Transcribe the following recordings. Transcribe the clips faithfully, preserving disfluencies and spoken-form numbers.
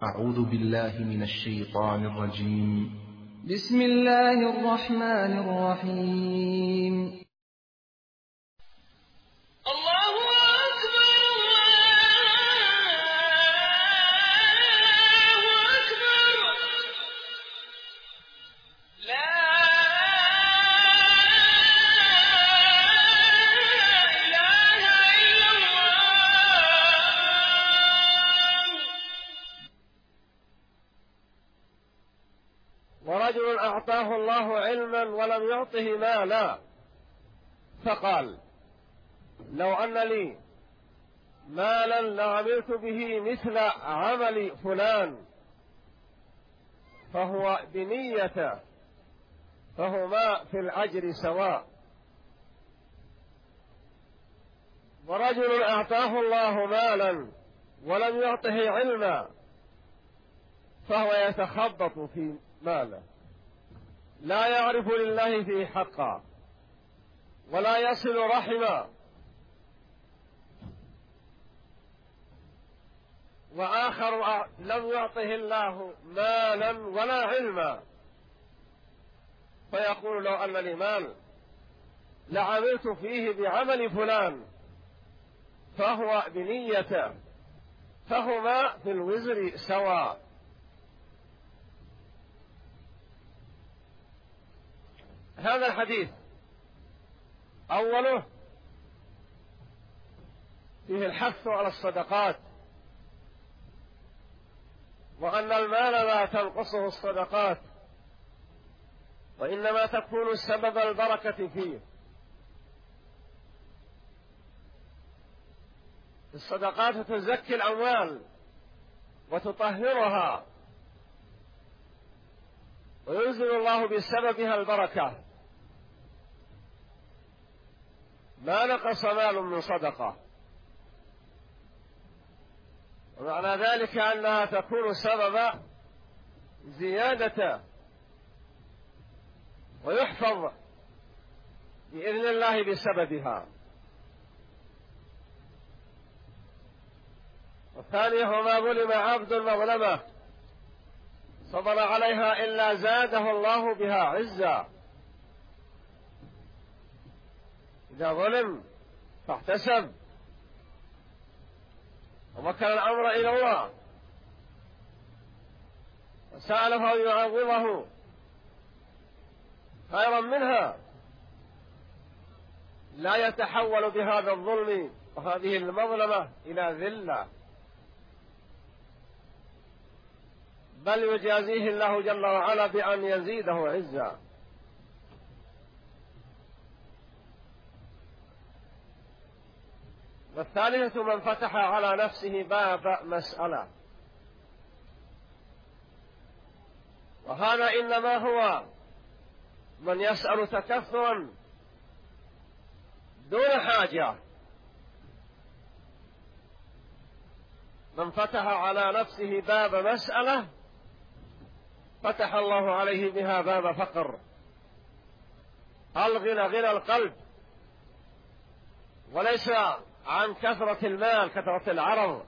أعوذ بالله من الشيطان الرجيم. بسم الله الرحمن الرحيم. الله أكبر الله أكبر لا إله إلا الله. ورجل أعطاه الله علما ولم يعطه مالا فقال: لو أن لي مالا لعملت به مثل عمل فلان، فهو بنيته، فهما في الأجر سواء. ورجل أعطاه الله مالا ولم يعطه علما، فهو يتخبط في ماله، لا يعرف لله فيه حقا ولا يصل رحما. وآخر لم يعطه الله مالا ولا علما، فيقول: لو أن لي مال لعملت فيه بعمل فلان، فهو بنيته، فهما في الوزر سواء. هذا الحديث أوله فيه الحث على الصدقات، وأن المال لا تنقصه الصدقات، وإنما تكون سبب البركة فيه. الصدقات تزكي الأموال وتطهرها، وينزل الله بسببها البركة. ما نقص مال من صدقة، ومعنى ذلك أنها تكون سبب زيادة، ويحفظ بإذن الله بسببها. والثاني هو: ما ظلم عبد مظلمة صبر عليها إلا زاده الله بها عزا. إذا ظلم فاحتسب ووكل الأمر إلى الله وسأل فهو يعوضه خيرا منها، لا يتحول بهذا الظلم وهذه المظلمة إلى ذلة، بل يجازيه الله جل وعلا بأن يزيده عزا. والثالثة: من فتح على نفسه باب مسألة، وهذا إنما هو من يسأل تكثرا دون حاجة. من فتح على نفسه باب مسألة فتح الله عليه بها باب فقر. الغنى غنى القلب، وليس عن كثرة المال، كثرة العرض.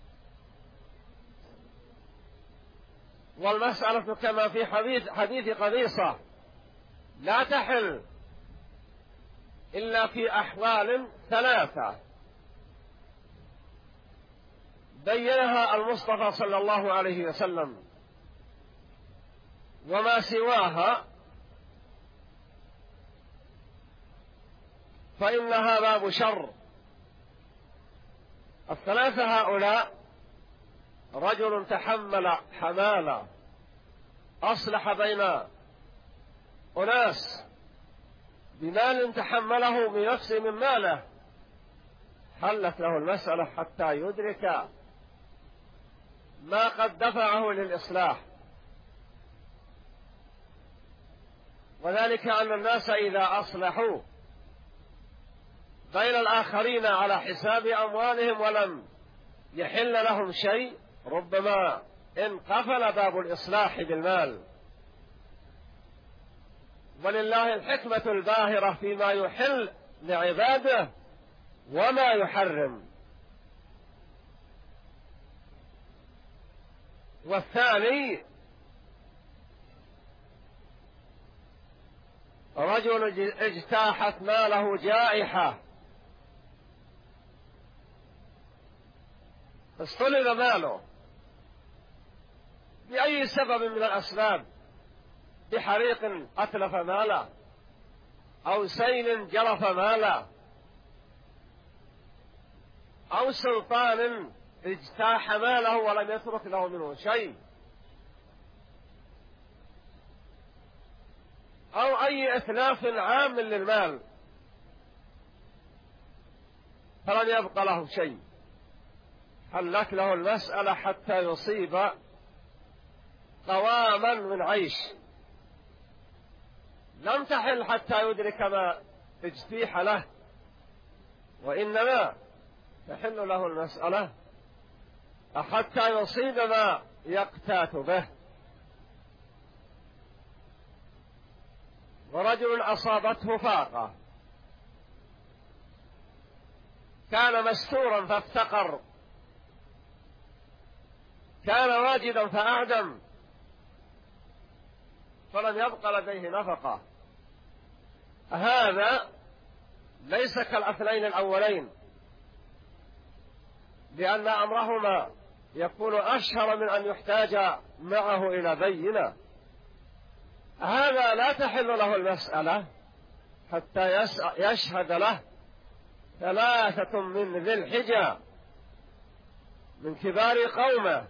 والمسألة كما في حديث حديث قبيصة لا تحل إلا في أحوال ثلاثة بينها المصطفى صلى الله عليه وسلم، وما سواها فإنها باب شر. الثلاثة هؤلاء: رجل تحمل حمالة أصلح بين أناس بمال تحمله بنفسه من ماله، حلت له المسألة حتى يدرك ما قد دفعه للإصلاح. وذلك أن الناس إذا أصلحوا بين الآخرين على حساب أموالهم ولم يحل لهم شيء، ربما انقفل باب الإصلاح بالمال. ولله الحكمة الباهرة فيما يحل لعباده وما يحرم. والثاني رجل اجتاحت ماله جائحة فاستلب ماله بأي سبب من الأسباب، بحريق أتلف ماله أو سيل جرف ماله أو سلطان اجتاح ماله ولم يترك له منه شيء، أو أي إتلاف عام للمال فلم يبق له شيء، حلت له المسألة حتى يصيب قواما من عيش. لم تحل حتى يدرك ما اجتيح له، وإنما تحل له المسألة حتى يصيب ما يقتات به. ورجل أصابته فاقة، كان مستورا فافتقر، كان واجدا فأعدم، فلم يبق لديه نفقة. هذا ليس كالأثنين الأولين، لأن أمرهما يكون أشهر من أن يحتاج معه إلى بينة. هذا لا تحل له المسألة حتى يشهد له ثلاثة من ذي الحجة من كبار قومه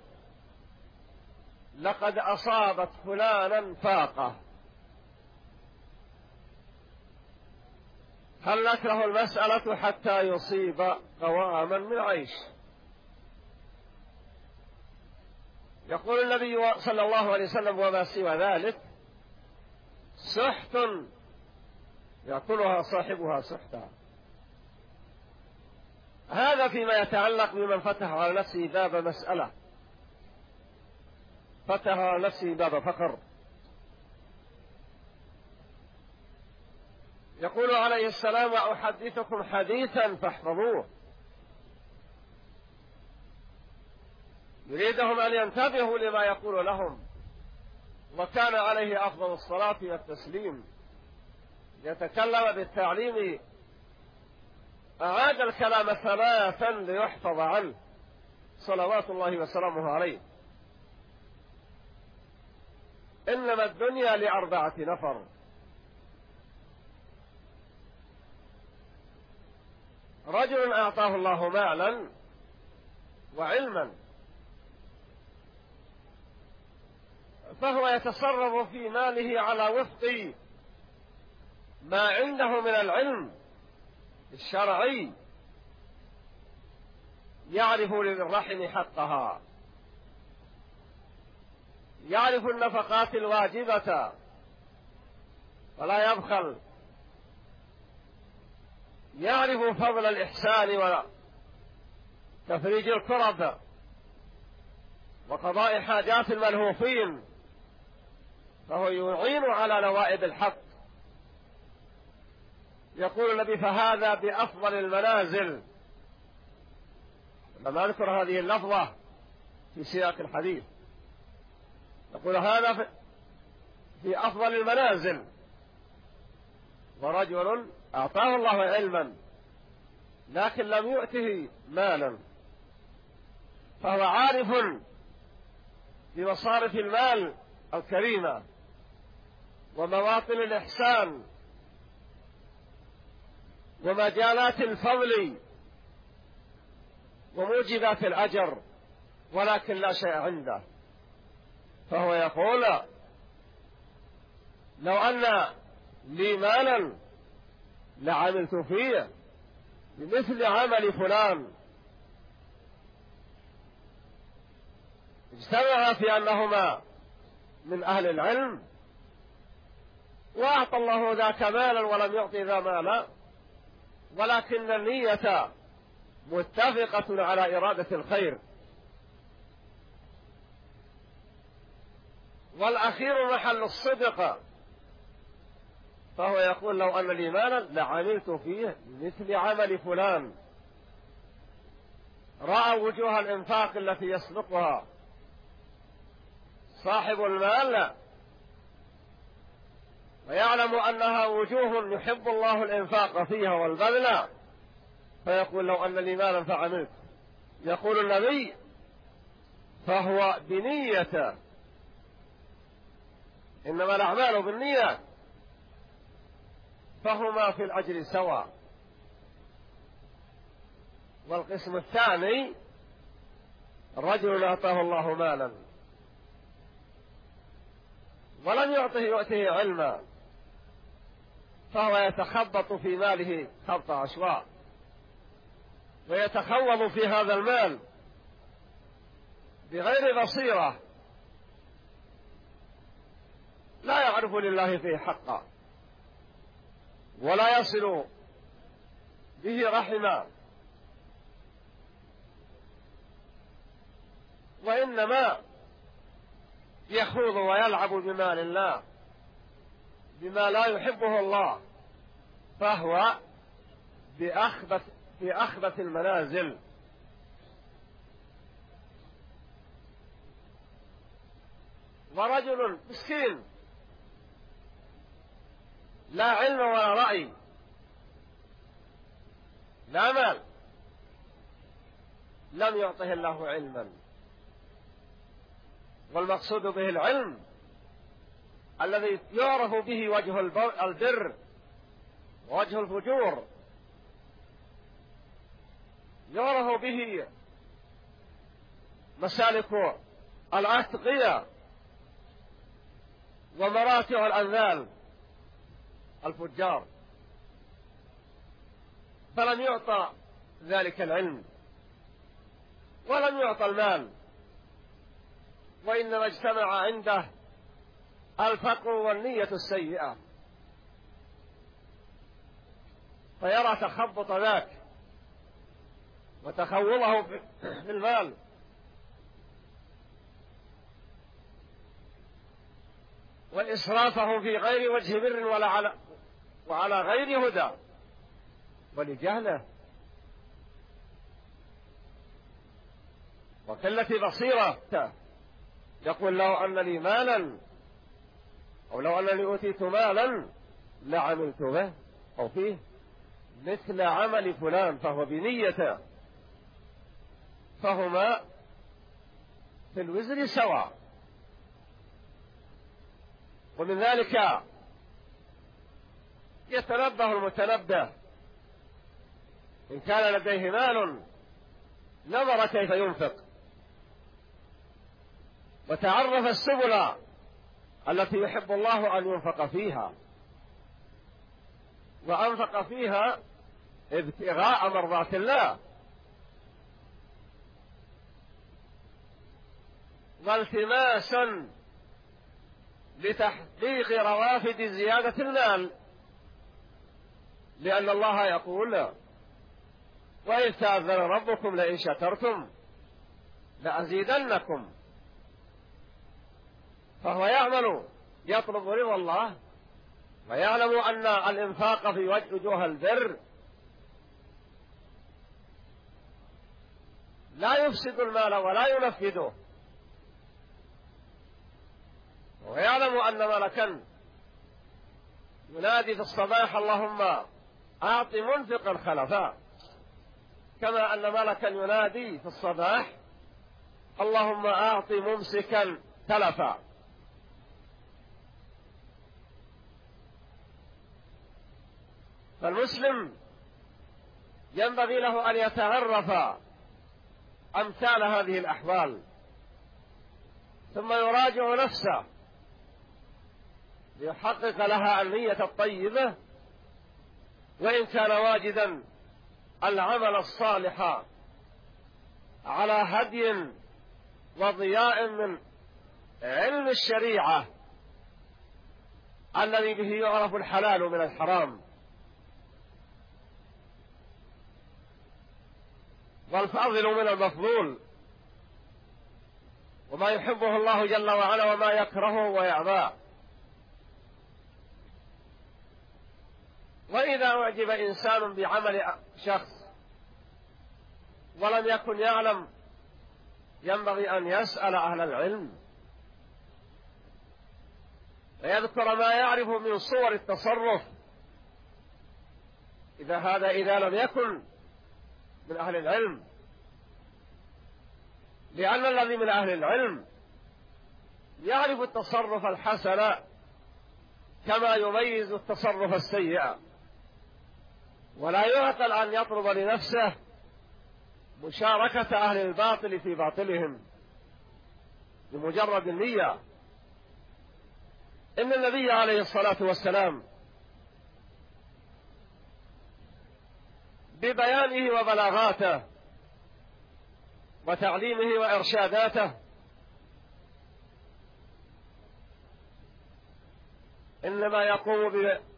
لقد أصابت فلانا فاقة، حلت له المسألة حتى يصيب قواما من عيش. يقول النبي صلى الله عليه وسلم: وما سوى ذلك سحت يأكلها صاحبها سحتا. هذا فيما يتعلق بمن فتح على نفسه باب مسألة، فتح على نفسه باب فقر. يقول عليه السلام: وأحدثكم حديثا فاحفظوه. يريدهم أن ينتبهوا لما يقول لهم، وكان عليه أفضل الصلاة والتسليم يتكلم بالتعليم، أعاد الكلام ثلاثا ليحفظ عنه صلوات الله وسلامه عليه. إنما الدنيا لأربعة نفر: رجل أعطاه الله مالا وعلما فهو يتصرف في ماله على وفق ما عنده من العلم الشرعي، يعرف للرحم حقها، يعرف النفقات الواجبة ولا يبخل، يعرف فضل الإحسان وتفريج الكرب وقضاء حاجات الملهوفين، فهو يعين على نوائب الحق. يقول النبي: فهذا بأفضل المنازل. لما أذكر هذه اللفظة في سياق الحديث يقول: هذا في أفضل المنازل. ورجل أعطاه الله علما لكن لم يؤته مالا، فهو عارف بمصارف المال الكريمة ومواطن الإحسان ومجالات الفضل وموجبات الأجر، ولكن لا شيء عنده، فهو يقول: لو أن لي مالا لعملت فيه بمثل عمل فلان. اجتمع في أنهما من أهل العلم، وأعطى الله ذاك مالا ولم يعطي ذا مالا، ولكن النية متفقة على إرادة الخير. والأخير محل الصدق، فهو يقول: لو أن لي مالا لعملت فيه مثل عمل فلان. رأى وجوه الإنفاق التي يسبقها صاحب المال ويعلم أنها وجوه يحب الله الإنفاق فيها والبذل، فيقول لو أن لي مالا فعملت. يقول النبي فهو بنية، إنما الأعمال بالنية، فهما في الأجر سواء. والقسم الثاني رجل أعطاه الله مالا ولم يعطه يؤته علما، فهو يتخبط في ماله خبط عشواء، ويتخوض في هذا المال بغير بصيرة، لا يعرف لله فيه حقا، ولا يصل به رحما، وإنما يخوض ويلعب بمال الله بما لا يحبه الله، فهو بأخبث في أخبث المنازل. ورجل مسكين لا علم ولا رأي، لا مال، لم يعطه الله علما. والمقصود به العلم الذي يعرف به وجه البر ووجه الفجور، يعرف به مسالك الأتقياء ومراتع الأنذال الفجار، فلم يعطى ذلك العلم ولم يعطى المال، وإنما اجتمع عنده الفقر والنية السيئة، فيرى تخبط ذاك وتخوضه في المال وإسرافه في غير وجه بر ولا على وعلى غير هدى، ولجهله وقلة بصيرة. يقول لو أن لي مالا أو لو أنني أوتيت مالا لعملت به أو فيه مثل عمل فلان، فهو بنية، فهما في الوزر سواء. ومن ذلك يتنبه المتنبه إن كان لديه مال نظر كيف ينفق وتعرف السبل التي يحب الله أن ينفق فيها، وأنفق فيها ابتغاء مرضات الله والتماسا لتحقيق روافد زيادة المال، لأن الله يقول وإذ تأذن ربكم لئن شكرتم لأزيدنكم، فهو يعمل يطلب رضا الله ويعلم أن الإنفاق في وجه البر لا يفسد المال ولا ينفده، ويعلم أن ملكا ينادي في الصباح اللهم أعط منفقا خلفا، كما أن ملكا ينادي في الصباح اللهم أعط ممسكا تلفا. فالمسلم ينبغي له أن يتعرف أمثال هذه الأحوال ثم يراجع نفسه ليحقق لها النية الطيبة، وإن كان واجدا العمل الصالح على هدي وضياء من علم الشريعة الذي به يعرف الحلال من الحرام والفاضل من المفضول، وما يحبه الله جل وعلا وما يكرهه ويعباه. وإذا أعجب إنسان بعمل شخص ولم يكن يعلم ينبغي أن يسأل أهل العلم ويذكر ما يعرف من صور التصرف، إذا هذا إذا لم يكن من أهل العلم، لأن الذي من أهل العلم يعرف التصرف الحسن كما يميز التصرف السيء، ولا يعقل أن يطلب لنفسه مشاركة أهل الباطل في باطلهم بمجرد النية. إن النبي عليه الصلاة والسلام ببيانه وبلاغاته وتعليمه وإرشاداته إنما يقوم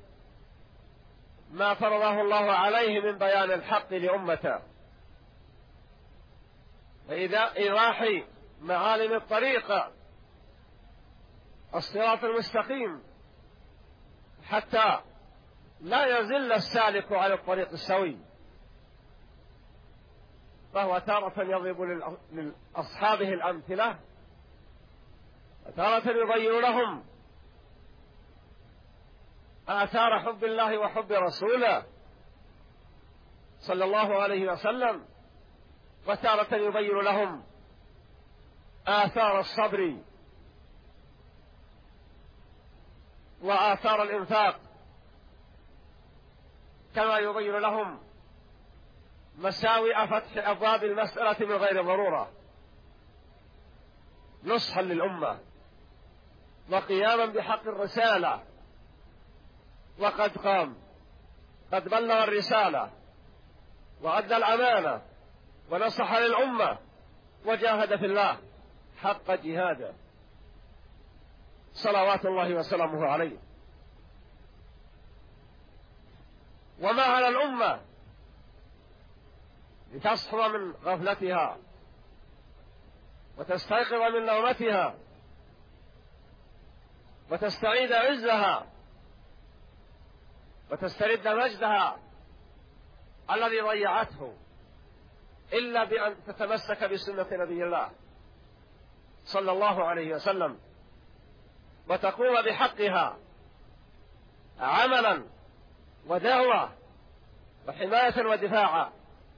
بما فرضه الله عليه من بيان الحق لأمته، فإذا إيضاح معالم الطريق الصراط المستقيم حتى لا يزل السالك على الطريق السوي. فهو تارة يضرب لأصحابه الأمثلة، وتارة يبين لهم آثار حب الله وحب رسوله صلى الله عليه وسلم، وتارة يبين لهم آثار الصبر وآثار الإنفاق، كما يبين لهم مساوئ فتح أبواب المسألة من غير ضرورة، نصحا للأمة وقياما بحق الرسالة. وقد قام، قد بلغ الرسالة وأدى الأمانة ونصح للأمة وجاهد في الله حق جهاده صلوات الله وسلامه عليه. وما على الأمة لتصحو من غفلتها وتستيقظ من نومتها وتستعيد عزها وتسترد مجدها الذي ضيعته، إلا بأن تتمسك بسنة نبي الله صلى الله عليه وسلم وتقوم بحقها عملا ودعوة وحماية ودفاعا.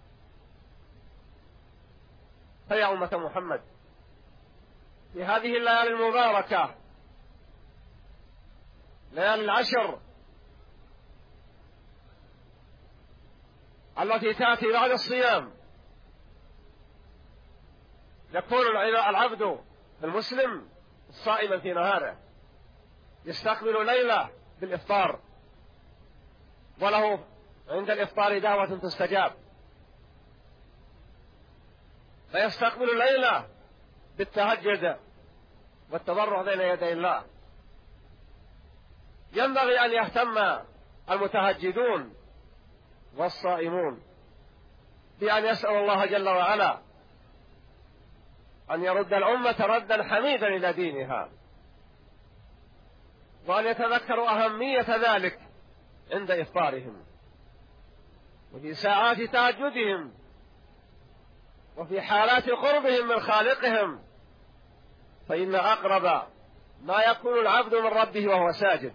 فيا أمة محمد، في هذه الليالي المباركة، ليالي العشر التي تأتي بعد الصيام، يكون العبد المسلم صائما في نهاره، يستقبل ليلة بالإفطار، وله عند الإفطار دعوة تستجاب، فيستقبل ليلة بالتهجد والتضرع بين يدي الله. ينبغي أن يهتم المتهجدون والصائمون بأن يسأل الله جل وعلا أن يرد الأمة ردا حميدا إلى دينها، وأن يتذكروا أهمية ذلك عند إفطارهم وفي ساعات تهجدهم وفي حالات قربهم من خالقهم، فإن أقرب ما يكون العبد من ربه وهو ساجد.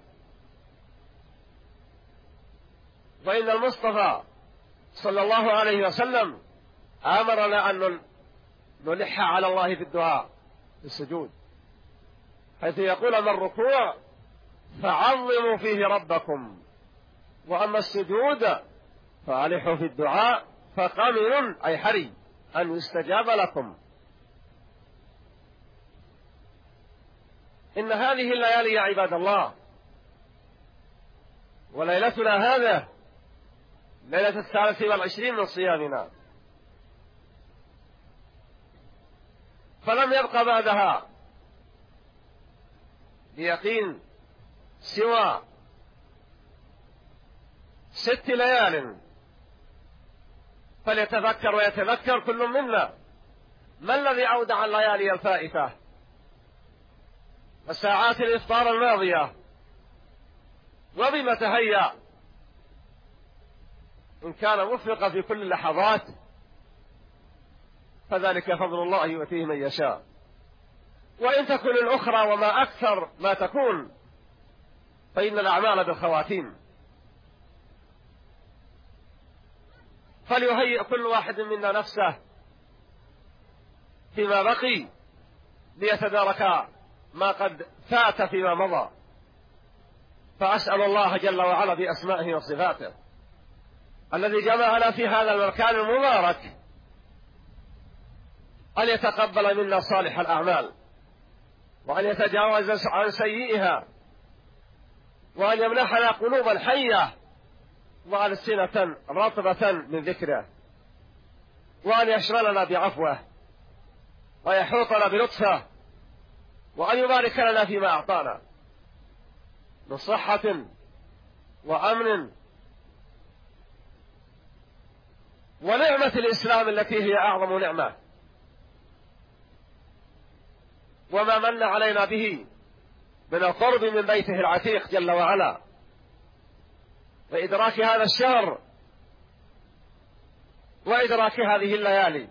وإن المصطفى صلى الله عليه وسلم أمرنا أن نلح على الله في الدعاء في السجود، حيث يقول: أما الركوع فعظموا فيه ربكم، وأما السجود فألحوا في الدعاء فقمن أي حري أن يستجاب لكم. إن هذه الليالي يا عباد الله، وليلتنا هذا ليلة الثالث والعشرين من صيامنا، فلم يبق بعدها بيقين سوى ست ليال، فليتذكر ويتذكر كل منا ما الذي أودع الليالي الفائتة وساعات الإفطار الماضية، وبما تهيأ إن كان وفق في كل اللحظات، فذلك فضل الله يؤتيه من يشاء. وإن تكن الأخرى وما أكثر ما تكون فإن الأعمال بالخواتيم. فليهيئ كل واحد منا نفسه فيما بقي ليتدارك ما قد فات فيما مضى. فأسأل الله جل وعلا بأسمائه وصفاته الذي جمعنا في هذا المكان المبارك أن يتقبل منا صالح الأعمال، وأن يتجاوز عن سيئها، وأن يمنحنا قلوبا حية وألسنة رطبة من ذكره، وأن يشملنا بعفوه ويحوطنا بلطفه، وأن يبارك لنا فيما أعطانا من صحة وأمن ونعمة الإسلام التي هي أعظم نعمة، وما من علينا به من القرب من بيته العتيق جل وعلا، وإدراك هذا الشهر وإدراك هذه الليالي.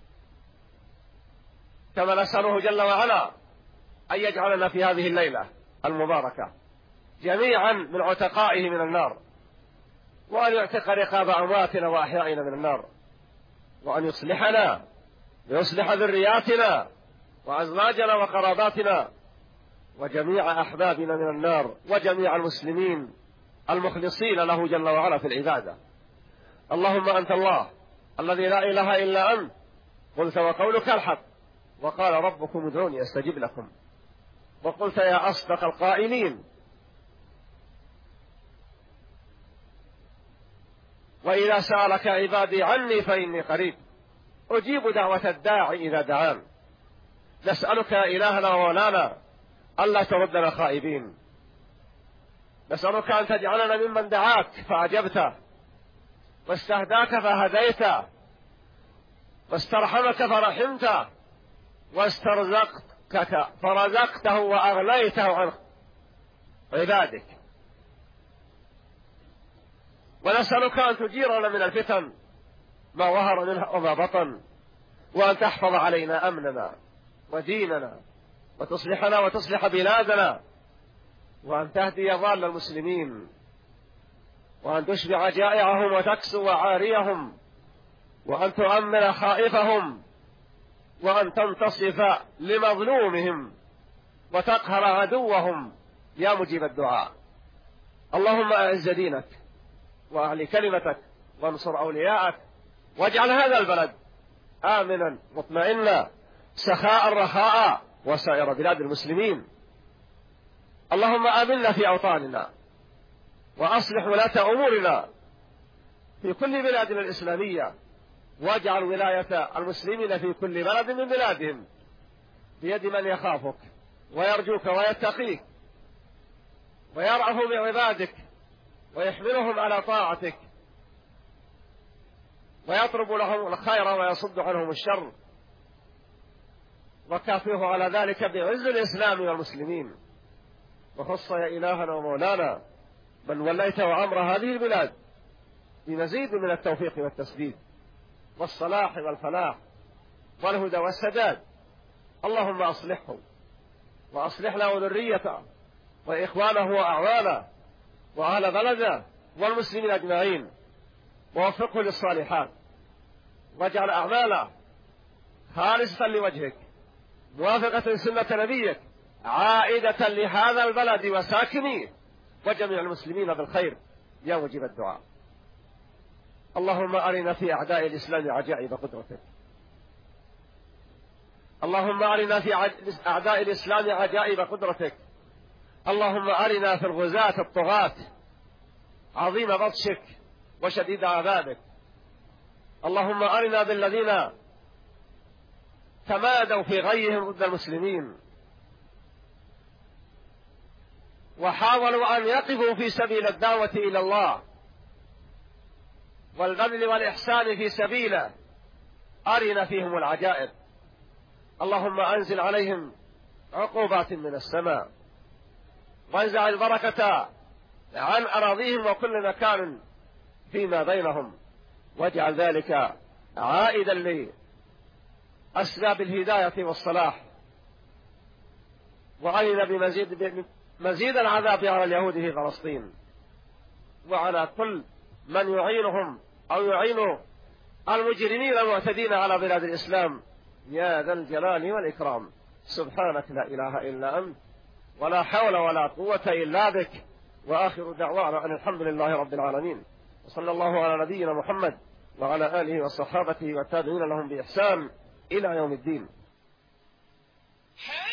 كما نسأله جل وعلا أن يجعلنا في هذه الليلة المباركة جميعا من عتقائه من النار، وأن يعتق رقاب أمواتنا وأحيائنا من النار، وأن يصلحنا ويصلح ذرياتنا وأزواجنا وقراباتنا وجميع أحبابنا من النار، وجميع المسلمين المخلصين له جل وعلا في العبادة. اللهم أنت الله الذي لا إله إلا أنت، قلت وقولك الحق، وقال ربكم ادعوني أستجب لكم، وقلت يا أصدق القائلين وإذا سألك عبادي عني فإني قريب أجيب دعوة الداعي إذا دعان. نسألك يا إلهنا ومولانا ألا تردنا خائبين، نسألك أن تجعلنا ممن دعاك فأجبته، واستهداك فهديته، واسترحمك فرحمته، واسترزقتك فرزقته وأغنيته عن عبادك. ونسألك أن تجيرنا من الفتن ما ظهر منها وما بطن، وأن تحفظ علينا أمننا وديننا، وتصلحنا وتصلح بلادنا، وأن تهدي ضال المسلمين، وأن تشبع جائعهم وتكسو عاريهم، وأن تؤمن خائفهم، وأن تنتصف لمظلومهم وتقهر عدوهم يا مجيب الدعاء. اللهم أعز دينك وأعلي كلمتك وانصر أولياءك، واجعل هذا البلد آمنا مطمئنا سخاء رخاء وسائر بلاد المسلمين. اللهم آمنا في أوطاننا، وأصلح ولاة أمورنا في كل بلادنا الإسلامية، واجعل ولاية المسلمين في كل بلد من بلادهم بيد من يخافك ويرجوك ويتقيك ويرعف بعبادك ويحملهم على طاعتك ويطلب لهم الخير ويصد عنهم الشر، وكافيه على ذلك بعز الإسلام والمسلمين. وخص يا إلهنا ومولانا من وليت وأمر هذه البلاد بمزيد من التوفيق والتسديد والصلاح والفلاح والهدى والسداد. اللهم أصلحه وأصلح له ذريته وإخوانه وأعوانه وأهل بلده والمسلمين أجمعين، ووفقه للصالحات، واجعل أعماله خالصة لوجهك موافقة سنة نبيك عائدة لهذا البلد وساكنيه وجميع المسلمين بالخير يا مجيب الدعاء. اللهم أرنا في أعداء الإسلام عجائب قدرتك، اللهم أرنا في أعداء الإسلام عجائب قدرتك، اللهم أرنا في الغزاة الطغاة عظيم بطشك وشديد عذابك، اللهم أرنا بالذين تمادوا في غيهم ضد المسلمين وحاولوا أن يقفوا في سبيل الدعوة إلى الله والبذل والإحسان في سبيله، أرنا فيهم العجائب. اللهم أنزل عليهم عقوبات من السماء، وانزع البركة عن أراضيهم وكل مكان فيما بينهم، واجعل ذلك عائدا لأسباب الهداية والصلاح، وأرنا بمزيد مزيد العذاب على اليهود في فلسطين وعلى كل من يعينهم أو يعين المجرمين المعتدين على بلاد الإسلام يا ذا الجلال والإكرام. سبحانك لا إله إلا أنت ولا حول ولا قوة إلا بك. وآخر دعوانا أن الحمد لله رب العالمين، وصلى الله على نبينا محمد وعلى آله وصحابته والتابعين لهم بإحسان إلى يوم الدين.